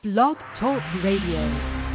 Blog Talk Radio.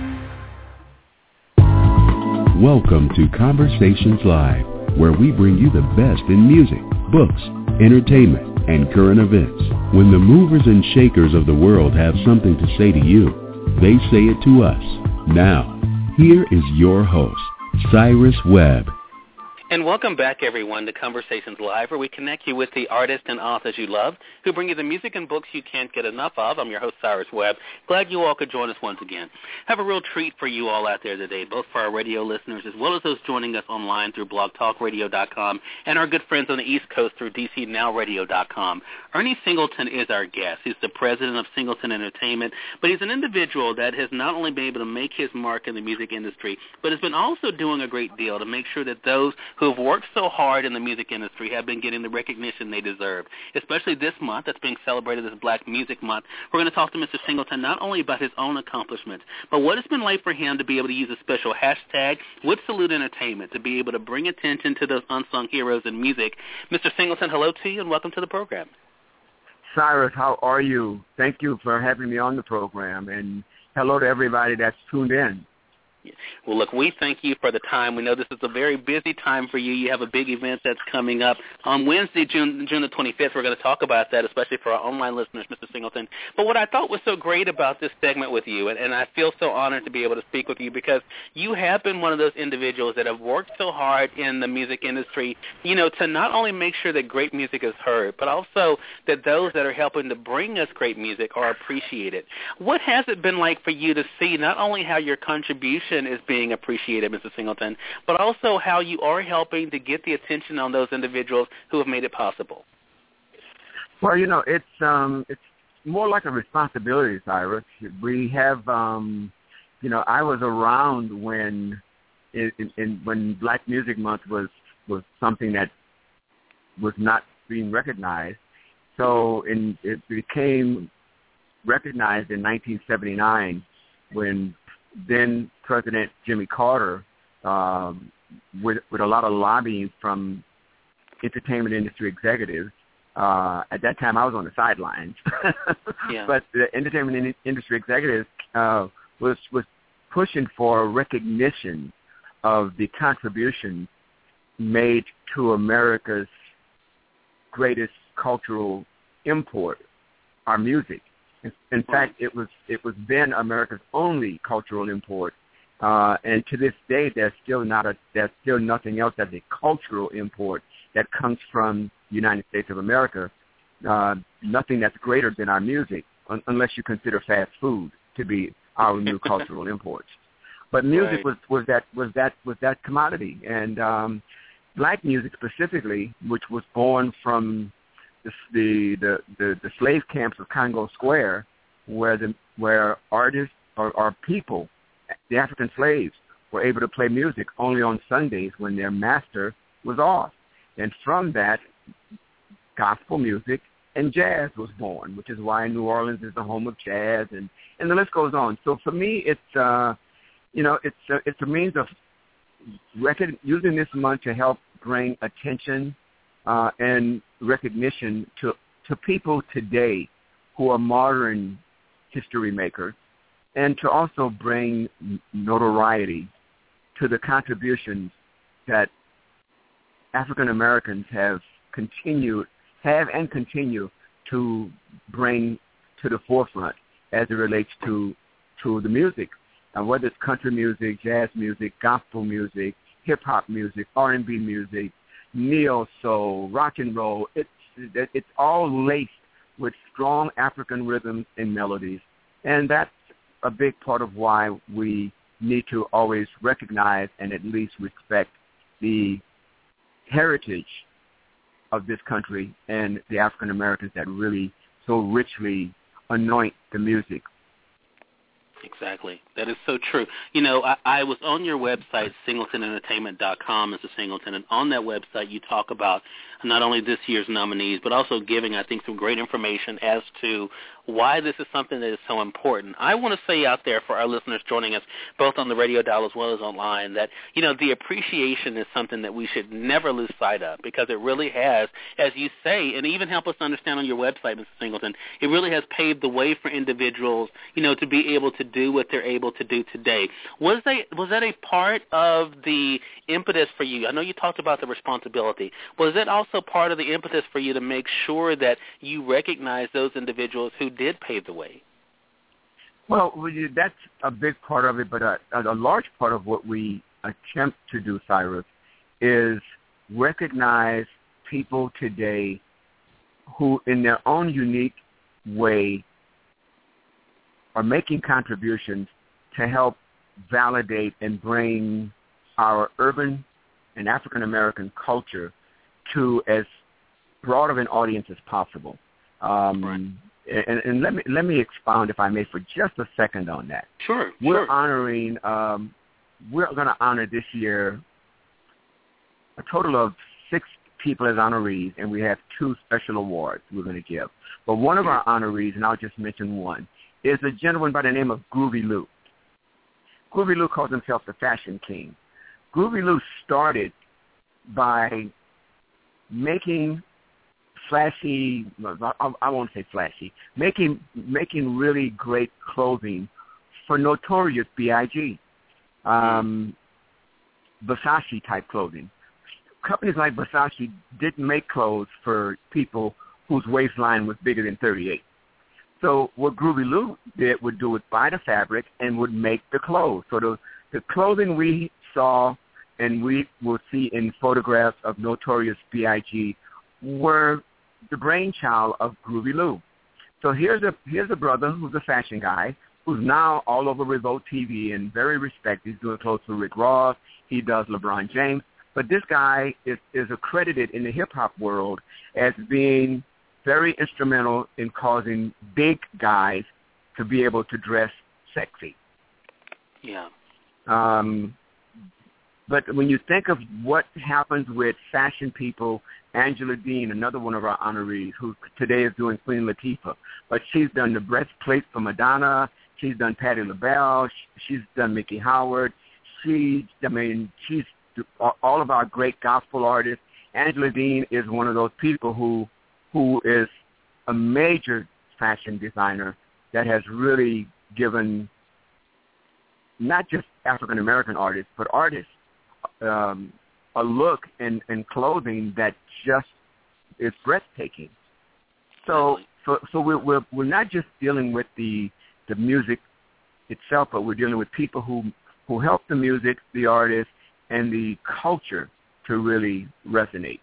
Welcome to Conversations Live, where we bring you the best in music, books, entertainment, and current events. When the movers and shakers of the world have something to say to you, they say it to us. Now, here is your host, Cyrus Webb. And welcome back, everyone, to Conversations Live, where we connect you with the artists and authors you love, who bring you the music and books you can't get enough of. I'm your host, Cyrus Webb. Glad you all could join us once again. Have a real treat for you all out there today, both for our radio listeners as well as those joining us online through blogtalkradio.com and our good friends on the East Coast through DCNowRadio.com. Ernie Singleton is our guest. He's the president of Singleton Entertainment, but he's an individual that has not only been able to make his mark in the music industry, but has been also doing a great deal to make sure that those who have worked so hard in the music industry have been getting the recognition they deserve, especially this month that's being celebrated as Black Music Month. We're going to talk to Mr. Singleton not only about his own accomplishments, but what it's been like for him to be able to use a special hashtag with Salute Entertainment to be able to bring attention to those unsung heroes in music. Mr. Singleton, hello to you and welcome to the program. Cyrus, how are you? Thank you for having me on the program, and hello to everybody that's tuned in. Well, look, we thank you for the time. We know this is a very busy time for you. You have a big event that's coming up on Wednesday, June the 25th. We're going to talk about that, especially for our online listeners, Mr. Singleton. But what I thought was so great about this segment with you, and I feel so honored to be able to speak with you, because you have been one of those individuals that have worked so hard in the music industry, you know, to not only make sure that great music is heard, but also that those that are helping to bring us great music are appreciated. What has it been like for you to see not only how your contribution is being appreciated, Mr. Singleton, but also how you are helping to get the attention on those individuals who have made it possible? Well, you know, it's more like a responsibility, Cyrus. We have, you know, I was around when when Black Music Month was something that was not being recognized. So it became recognized in 1979 when then President Jimmy Carter, with a lot of lobbying from entertainment industry executives. At that time, I was on the sidelines, yeah. But the entertainment industry executives was pushing for recognition of the contribution made to America's greatest cultural import, our music. In fact, it was then America's only cultural import, and to this day, there's still nothing else as a cultural import that comes from the United States of America. Nothing that's greater than our music, unless you consider fast food to be our new cultural imports. But music was that commodity, and Black music specifically, which was born from the slave camps of Congo Square, where artists or people, the African slaves, were able to play music only on Sundays when their master was off. And from that, gospel music and jazz was born, which is why New Orleans is the home of jazz, and the list goes on. So for me, it's a means of using this month to help bring attention and recognition to people today who are modern history makers, and to also bring notoriety to the contributions that African Americans have and continue to bring to the forefront as it relates to the music, whether it's country music, jazz music, gospel music, hip-hop music, R&B music, neo-soul, rock and roll. It's all laced with strong African rhythms and melodies. And that's a big part of why we need to always recognize and at least respect the heritage of this country and the African Americans that really so richly anoint the music. Exactly. That is so true. You know, I was on your website, singletonentertainment.com as a Singleton, and on that website you talk about not only this year's nominees, but also giving, I think, some great information as to why this is something that is so important. I want to say out there for our listeners joining us, both on the radio dial as well as online, that, you know, the appreciation is something that we should never lose sight of, because it really has, as you say, and even help us to understand on your website, Mr. Singleton, it really has paved the way for individuals, you know, to be able to do what they're able to do today. Was that a part of the impetus for you? I know you talked about the responsibility. Was it also part of the impetus for you to make sure that you recognize those individuals who did pave the way? Well, that's a big part of it, but a large part of what we attempt to do, Cyrus, is recognize people today who, in their own unique way, are making contributions to help validate and bring our urban and African-American culture to as broad of an audience as possible. Right. And let me expound, if I may, for just a second on that. Sure. We're honoring. We're going to honor this year a total of 6 people as honorees, and we have 2 special awards we're going to give. But one of our honorees, and I'll just mention one, is a gentleman by the name of Groovy Lou. Groovy Lou calls himself the Fashion King. Groovy Lou started by making flashy, I won't say flashy, making really great clothing for Notorious B.I.G., Versace type clothing. Companies like Versace didn't make clothes for people whose waistline was bigger than 38. So what Groovy Lou did would buy the fabric and would make the clothes. So the clothing we saw and we will see in photographs of Notorious B.I.G. were the brainchild of Groovy Lou. So here's a brother who's a fashion guy who's now all over Revolt TV and very respected. He's doing clothes for Rick Ross. He does LeBron James. But this guy is accredited in the hip-hop world as being very instrumental in causing big guys to be able to dress sexy. Yeah. But when you think of what happens with fashion people, Angela Dean, another one of our honorees, who today is doing Queen Latifah, but she's done the breastplate for Madonna. She's done Patti LaBelle. She's done Mickey Howard. She's all of our great gospel artists. Angela Dean is one of those people who is a major fashion designer that has really given not just African-American artists, but artists a look and clothing that just is breathtaking. So we're not just dealing with the music itself, but we're dealing with people who help the music, the artists, and the culture to really resonate.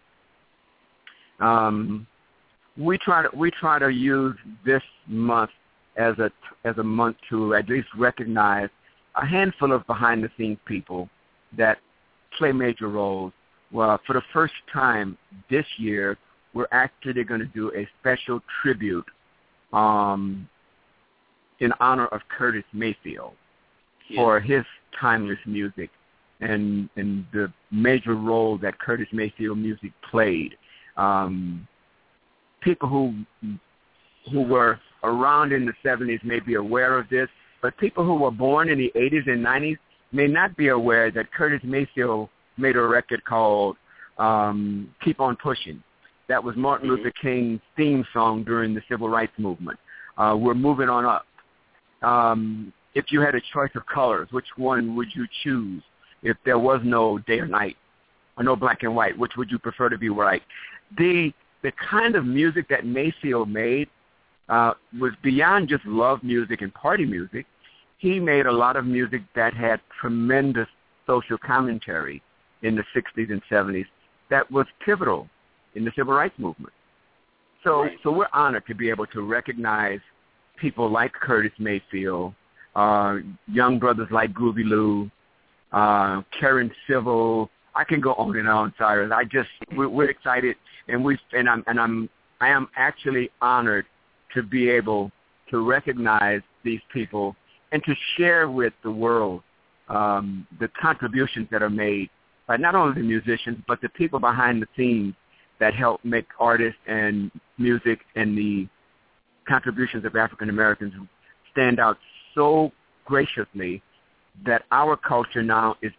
We try to use this month as a month to at least recognize a handful of behind-the-scenes people that play major roles. Well, for the first time this year, we're actually going to do a special tribute in honor of Curtis Mayfield for his timeless music and the major role that Curtis Mayfield music played. People who were around in the 70s may be aware of this, but people who were born in the 80s and 90s may not be aware that Curtis Mayfield made a record called Keep On Pushing. That was Martin Luther King's theme song during the Civil Rights Movement. We're moving on up. If you had a choice of colors, which one would you choose if there was no day or night or no black and white? Which would you prefer to be right? The kind of music that Mayfield made was beyond just love music and party music. He made a lot of music that had tremendous social commentary in the 60s and 70s that was pivotal in the Civil Rights Movement. So we're honored to be able to recognize people like Curtis Mayfield, young brothers like Groovy Lou, Karen Civil. I can go on and on, Cyrus. We're excited, and I am actually honored to be able to recognize these people to share with the world the contributions that are made by not only the musicians but the people behind the scenes that help make artists and music and the contributions of African Americans stand out so graciously that our culture now is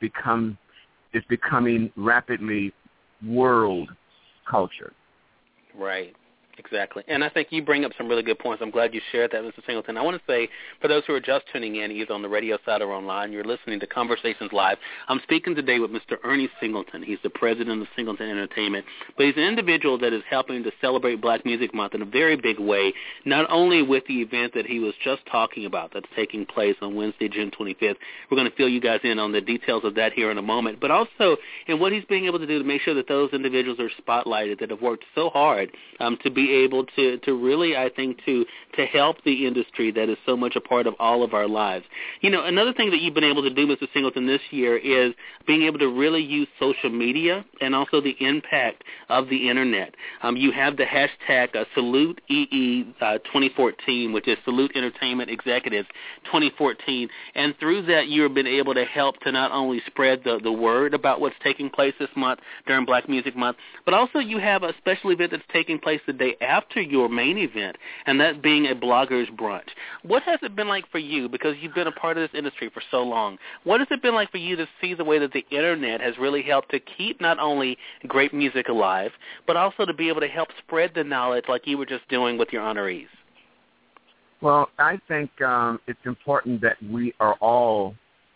becoming rapidly world culture. Right. Exactly. And I think you bring up some really good points. I'm glad you shared that, Mr. Singleton. I want to say, for those who are just tuning in, either on the radio side or online, you're listening to Conversations Live. I'm speaking today with Mr. Ernie Singleton. He's the president of Singleton Entertainment. But he's an individual that is helping to celebrate Black Music Month in a very big way, not only with the event that he was just talking about that's taking place on Wednesday, June 25th. We're going to fill you guys in on the details of that here in a moment, but also in what he's being able to do to make sure that those individuals are spotlighted that have worked so hard to be able to really, I think, to help the industry that is so much a part of all of our lives. You know, another thing that you've been able to do, Mr. Singleton, this year is being able to really use social media and also the impact of the Internet. You have the hashtag SaluteEE 2014, which is Salute Entertainment Executives 2014, and through that you've been able to help to not only spread the word about what's taking place this month during Black Music Month, but also you have a special event that's taking place the day after your main event, and that being a bloggers brunch. What has it been like for you, because you've been a part of this industry for so long, what has it been like for you to see the way that the Internet has really helped to keep not only great music alive, but also to be able to help spread the knowledge like you were just doing with your honorees? Well, I think it's important that we all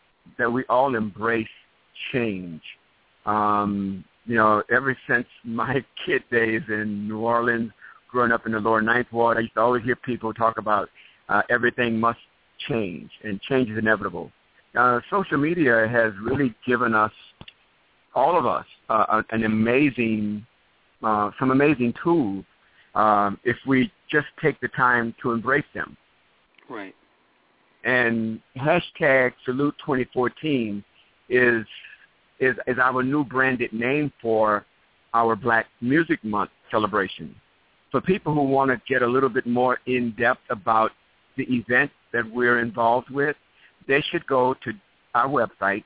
embrace change. You know, ever since my kid days in New Orleans, growing up in the lower Ninth Ward, I used to always hear people talk about everything must change, and change is inevitable. Social media has really given us, all of us, some amazing tools if we just take the time to embrace them. Right. And hashtag Salute 2014 is our new branded name for our Black Music Month celebration. For people who want to get a little bit more in-depth about the event that we're involved with, they should go to our website,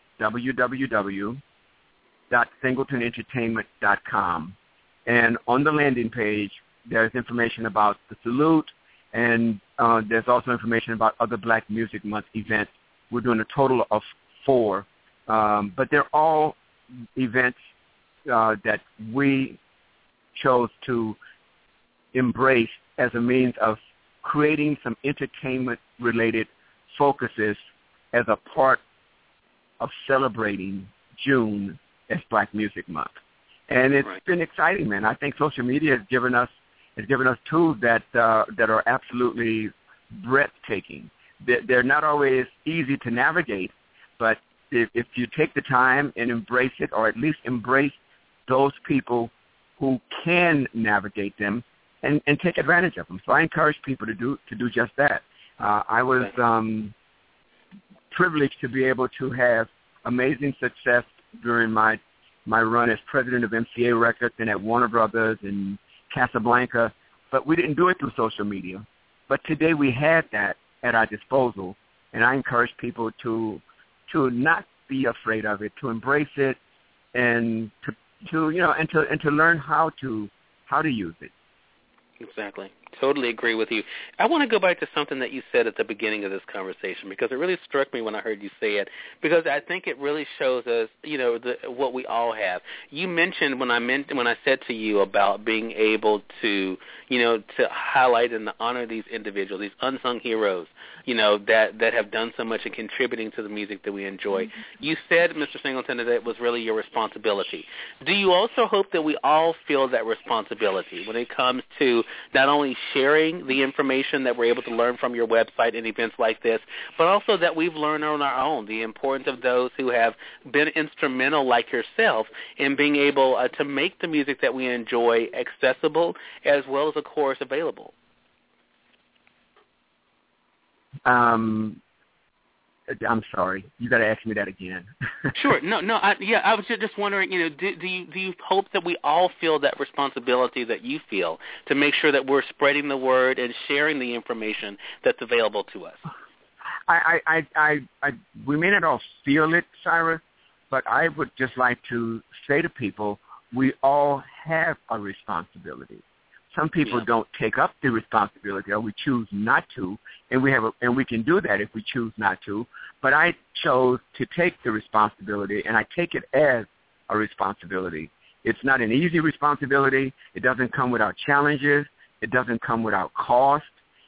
www.singletonentertainment.com. And on the landing page, there's information about the Salute, and there's also information about other Black Music Month events. We're doing a total of 4. But they're all events that we chose to embrace as a means of creating some entertainment-related focuses as a part of celebrating June as Black Music Month. And it's been exciting, man. I think social media has given us tools that are absolutely breathtaking. They're not always easy to navigate, but if you take the time and embrace it, or at least embrace those people who can navigate them and take advantage of them. So I encourage people to do just that. I was privileged to be able to have amazing success during my run as president of MCA Records and at Warner Brothers and Casablanca, but we didn't do it through social media. But today we had that at our disposal, and I encourage people to not be afraid of it, to embrace it, and to learn how to use it. Exactly. Totally agree with you. I want to go back to something that you said at the beginning of this conversation, because it really struck me when I heard you say it, because I think it really shows us, what we all have. You mentioned when I said to you about being able to, to highlight and to honor these individuals, these unsung heroes, that have done so much in contributing to the music that we enjoy. Mm-hmm. You said, Mr. Singleton, that it was really your responsibility. Do you also hope that we all feel that responsibility when it comes to not only sharing the information that we're able to learn from your website and events like this, but also that we've learned on our own the importance of those who have been instrumental, like yourself, in being able to make the music that we enjoy accessible as well as, of course, available? I'm sorry. You got to ask me that again. Sure. I was just wondering, do you hope that we all feel that responsibility that you feel to make sure that we're spreading the word and sharing the information that's available to us? We may not all feel it, Cyrus, but I would just like to say to people, we all have a responsibility. Some people don't take up the responsibility, or we choose not to, and we can do that if we choose not to. But I chose to take the responsibility, and I take it as a responsibility. It's not an easy responsibility. It doesn't come without challenges. It doesn't come without cost,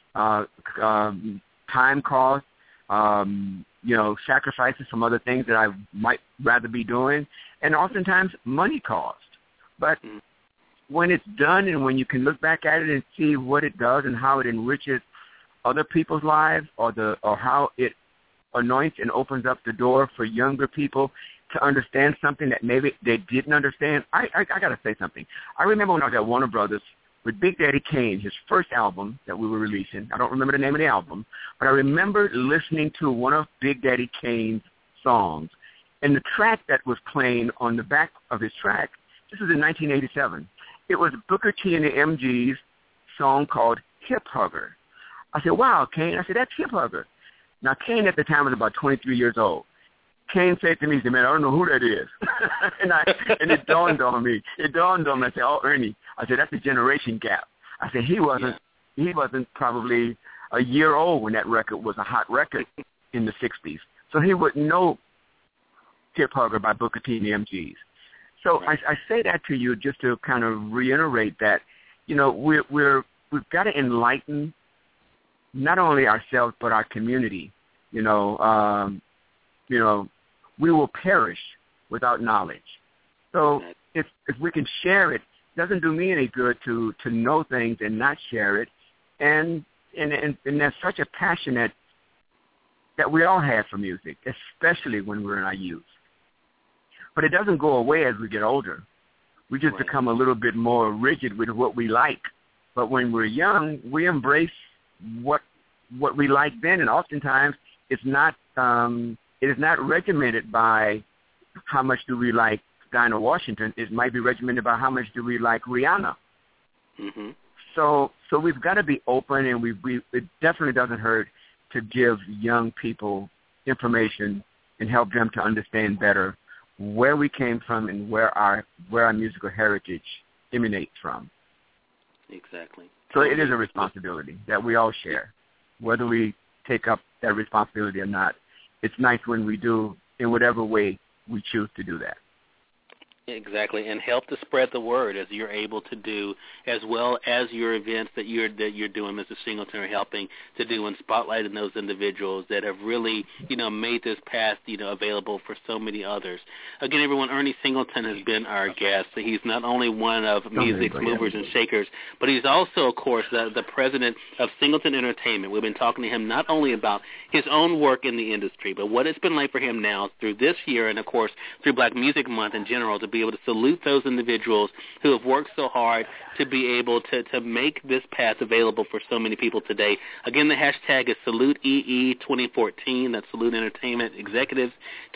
time cost, sacrifices from other things that I might rather be doing, and oftentimes money cost. But when it's done and when you can look back at it and see what it does and how it enriches other people's lives, or how it anoints and opens up the door for younger people to understand something that maybe they didn't understand. I got to say something. I remember when I was at Warner Brothers with Big Daddy Kane, his first album that we were releasing. I don't remember the name of the album, but I remember listening to one of Big Daddy Kane's songs, and the track that was playing on the back of his track, this was in 1987. It was Booker T and the MG's song called Hip Hugger. I said, wow, Kane. I said, that's Hip Hugger. Now, Kane at the time was about 23 years old. Kane said to me, he said, man, I don't know who that is. and it dawned on me. I said, oh, Ernie. I said, that's a generation gap. I said, he wasn't probably a year old when that record was a hot record in the 60s. So he would know Hip Hugger by Booker T and the MGs. So I say that to you just to kind of reiterate that, we've got to enlighten not only ourselves but our community. We will perish without knowledge. So if we can share it, doesn't do me any good to know things and not share it. And there's such a passion that we all have for music, especially when we're in our youth. But it doesn't go away as we get older. We just become a little bit more rigid with what we like. But when we're young, we embrace what we like then, and oftentimes it is not regimented by how much do we like Dinah Washington. It might be regimented by how much do we like Rihanna. Mm-hmm. So we've got to be open, and it definitely doesn't hurt to give young people information and help them to understand better where we came from and where our musical heritage emanates from. Exactly. So it is a responsibility that we all share, whether we take up that responsibility or not. It's nice when we do, in whatever way we choose to do that. Exactly, and help to spread the word as you're able to do, as well as your events that you're doing, Mr. Singleton, are helping to do and spotlighting those individuals that have really, made this path, available for so many others. Again, everyone, Ernie Singleton has been our guest. He's not only one of music's movers and shakers, but he's also, of course, the president of Singleton Entertainment. We've been talking to him not only about his own work in the industry, but what it's been like for him now through this year and, of course, through Black Music Month in general, to be able to salute those individuals who have worked so hard to be able to make this path available for so many people today. Again, the hashtag is SaluteEE2014. That's Salute Entertainment Executives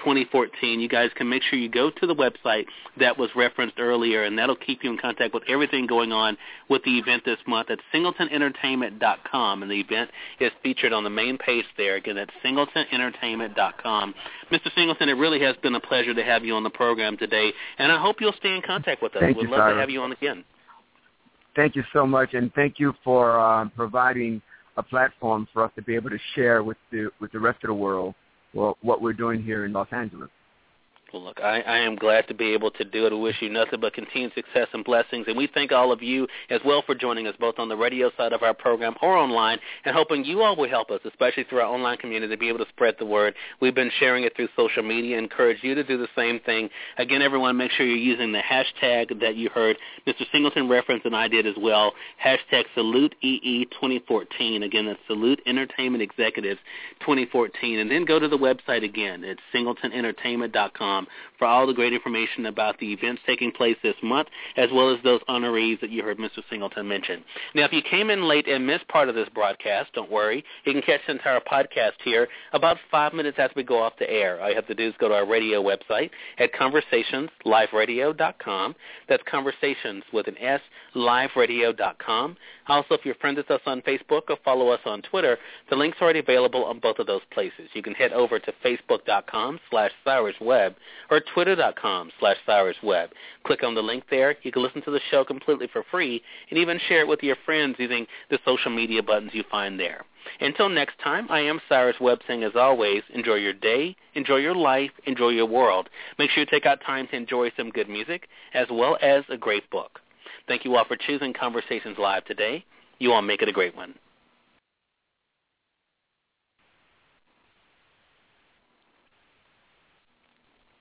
2014. You guys can make sure you go to the website that was referenced earlier, and that'll keep you in contact with everything going on with the event this month at SingletonEntertainment.com, and the event is featured on the main page there. Again, that's SingletonEntertainment.com. Mr. Singleton, it really has been a pleasure to have you on the program today, and I hope you'll stay in contact with us. We'd love to have you on again. Thank you so much, and thank you for providing a platform for us to be able to share with the rest of the world what we're doing here in Los Angeles. Well, look, I am glad to be able to do it. We wish you nothing but continued success and blessings, and we thank all of you as well for joining us both on the radio side of our program or online, and hoping you all will help us, especially through our online community, to be able to spread the word. We've been sharing it through social media and encourage you to do the same thing. Again, everyone, make sure you're using the hashtag that you heard Mr. Singleton reference, and I did as well, hashtag SaluteEE2014. Again, that's Salute Entertainment Executives 2014. And then go to the website again. It's SingletonEntertainment.com. ConversationsLive.com for all the great information about the events taking place this month, as well as those honorees that you heard Mr. Singleton mention. Now, if you came in late and missed part of this broadcast, don't worry. You can catch the entire podcast here about 5 minutes after we go off the air. All you have to do is go to our radio website at ConversationsLiveRadio.com. That's Conversations with an S, LiveRadio.com. Also, if you're friends with us on Facebook or follow us on Twitter, the link's already available on both of those places. You can head over to Facebook.com/CyrusWebb or Twitter.com/CyrusWebb. Click on the link there. You can listen to the show completely for free and even share it with your friends using the social media buttons you find there. Until next time, I am Cyrus Webb saying, as always, enjoy your day, enjoy your life, enjoy your world. Make sure you take out time to enjoy some good music as well as a great book. Thank you all for choosing Conversations Live today. You all make it a great one.